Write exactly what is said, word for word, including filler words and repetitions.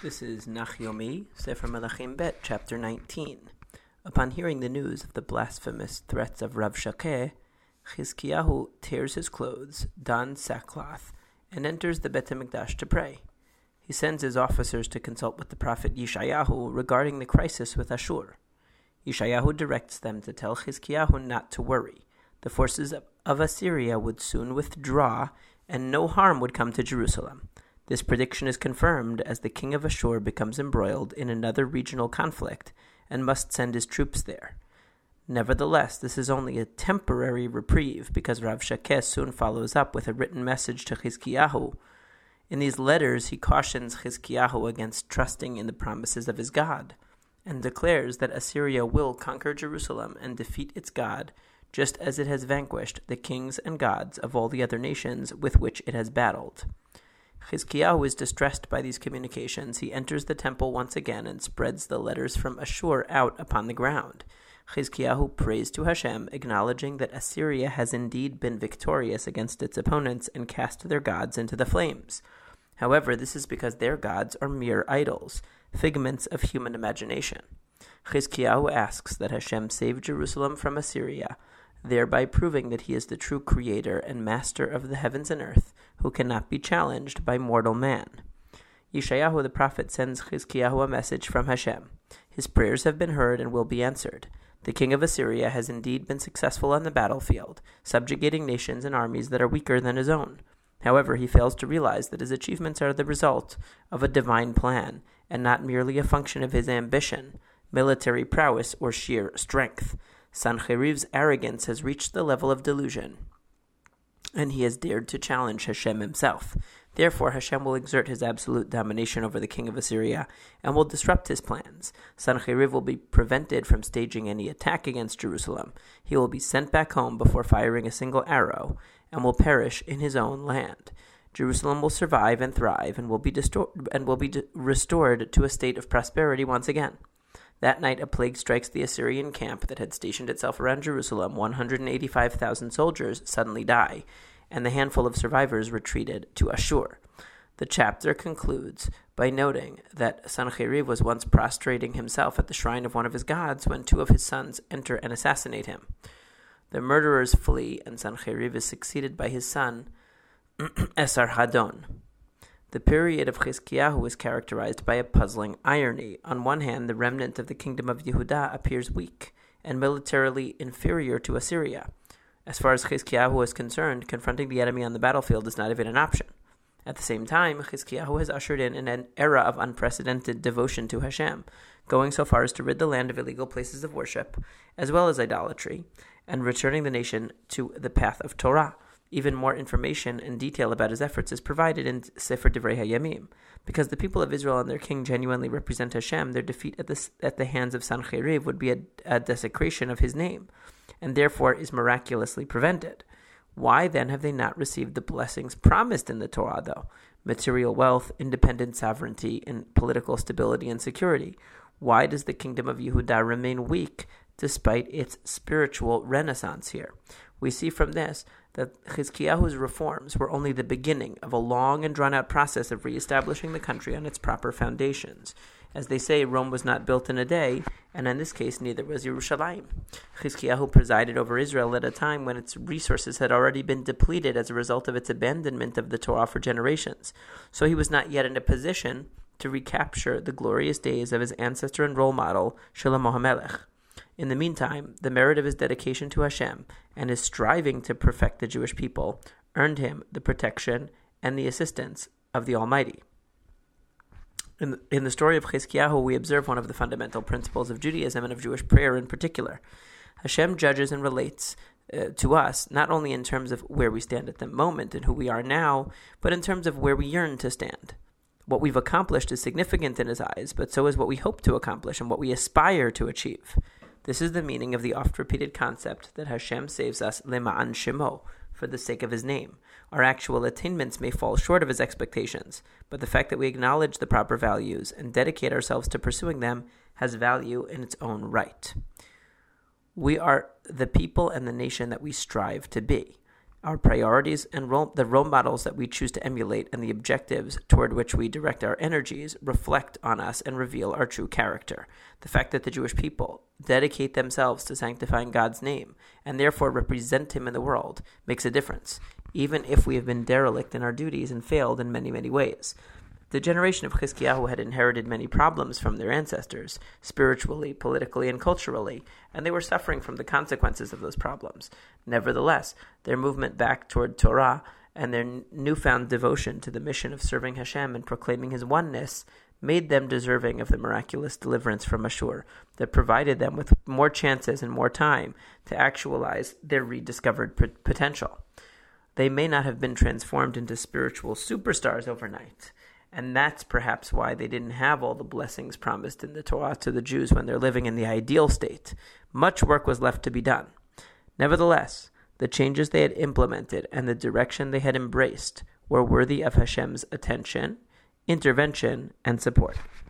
This is Nachyomi, Sefer Melachim Bet, chapter nineteen. Upon hearing the news of the blasphemous threats of Rav Shakeh, Chizkiyahu tears his clothes, dons sackcloth, and enters the Bet HaMikdash to pray. He sends his officers to consult with the prophet Yeshayahu regarding the crisis with Ashur. Yeshayahu directs them to tell Chizkiyahu not to worry. The forces of, of Assyria would soon withdraw, and no harm would come to Jerusalem. This prediction is confirmed as the king of Ashur becomes embroiled in another regional conflict and must send his troops there. Nevertheless, this is only a temporary reprieve because Rav Shakeh soon follows up with a written message to Chizkiyahu. In these letters, he cautions Chizkiyahu against trusting in the promises of his God and declares that Assyria will conquer Jerusalem and defeat its God, just as it has vanquished the kings and gods of all the other nations with which it has battled. Chizkiyahu is distressed by these communications. He enters the temple once again and spreads the letters from Ashur out upon the ground. Chizkiyahu prays to Hashem, acknowledging that Assyria has indeed been victorious against its opponents and cast their gods into the flames. However, this is because their gods are mere idols, figments of human imagination. Chizkiyahu asks that Hashem save Jerusalem from Assyria, thereby proving that he is the true creator and master of the heavens and earth, who cannot be challenged by mortal man. Yeshayahu the prophet sends Chizkiyahu a message from Hashem. His prayers have been heard and will be answered. The king of Assyria has indeed been successful on the battlefield, subjugating nations and armies that are weaker than his own. However, he fails to realize that his achievements are the result of a divine plan, and not merely a function of his ambition, military prowess, or sheer strength. Sancheriv's arrogance has reached the level of delusion, and he has dared to challenge Hashem himself. Therefore, Hashem will exert his absolute domination over the king of Assyria and will disrupt his plans. Sancheriv will be prevented from staging any attack against Jerusalem. He will be sent back home before firing a single arrow and will perish in his own land. Jerusalem will survive and thrive and will be distor- and will be de- restored to a state of prosperity once again. That night, a plague strikes the Assyrian camp that had stationed itself around Jerusalem. one hundred eighty-five thousand soldiers suddenly die, and the handful of survivors retreated to Ashur. The chapter concludes by noting that Sancheriv was once prostrating himself at the shrine of one of his gods when two of his sons enter and assassinate him. The murderers flee, and Sancheriv is succeeded by his son, Esarhaddon. The period of Chizkiyahu is characterized by a puzzling irony. On one hand, the remnant of the kingdom of Yehuda appears weak and militarily inferior to Assyria. As far as Chizkiyahu is concerned, confronting the enemy on the battlefield is not even an option. At the same time, Chizkiyahu has ushered in an era of unprecedented devotion to Hashem, going so far as to rid the land of illegal places of worship, as well as idolatry, and returning the nation to the path of Torah. Even more information and detail about his efforts is provided in Sefer Divrei HaYamim. Because the people of Israel and their king genuinely represent Hashem, their defeat at the, at the hands of Sancheriv would be a, a desecration of his name, and therefore is miraculously prevented. Why then have they not received the blessings promised in the Torah, though? Material wealth, independent sovereignty, and political stability and security. Why does the kingdom of Yehuda remain weak despite its spiritual renaissance here? We see from this that Chizkiyahu's reforms were only the beginning of a long and drawn-out process of reestablishing the country on its proper foundations. As they say, Rome was not built in a day, and in this case, neither was Yerushalayim. Chizkiyahu presided over Israel at a time when its resources had already been depleted as a result of its abandonment of the Torah for generations. So he was not yet in a position to recapture the glorious days of his ancestor and role model, Shlomo HaMelech. In the meantime, the merit of his dedication to Hashem and his striving to perfect the Jewish people earned him the protection and the assistance of the Almighty. In the, in the story of Chizkiyahu, we observe one of the fundamental principles of Judaism and of Jewish prayer in particular. Hashem judges and relates uh, to us not only in terms of where we stand at the moment and who we are now, but in terms of where we yearn to stand. What we've accomplished is significant in his eyes, but so is what we hope to accomplish and what we aspire to achieve. This is the meaning of the oft-repeated concept that Hashem saves us lema'an shemo, for the sake of his name. Our actual attainments may fall short of his expectations, but the fact that we acknowledge the proper values and dedicate ourselves to pursuing them has value in its own right. We are the people and the nation that we strive to be. Our priorities and role, the role models that we choose to emulate and the objectives toward which we direct our energies reflect on us and reveal our true character. The fact that the Jewish people dedicate themselves to sanctifying God's name and therefore represent Him in the world makes a difference, even if we have been derelict in our duties and failed in many, many ways. The generation of Chizkiyahu had inherited many problems from their ancestors, spiritually, politically, and culturally, and they were suffering from the consequences of those problems. Nevertheless, their movement back toward Torah and their n- newfound devotion to the mission of serving Hashem and proclaiming His oneness made them deserving of the miraculous deliverance from Ashur that provided them with more chances and more time to actualize their rediscovered p- potential. They may not have been transformed into spiritual superstars overnight, and that's perhaps why they didn't have all the blessings promised in the Torah to the Jews when they're living in the ideal state. Much work was left to be done. Nevertheless, the changes they had implemented and the direction they had embraced were worthy of Hashem's attention, intervention, and support.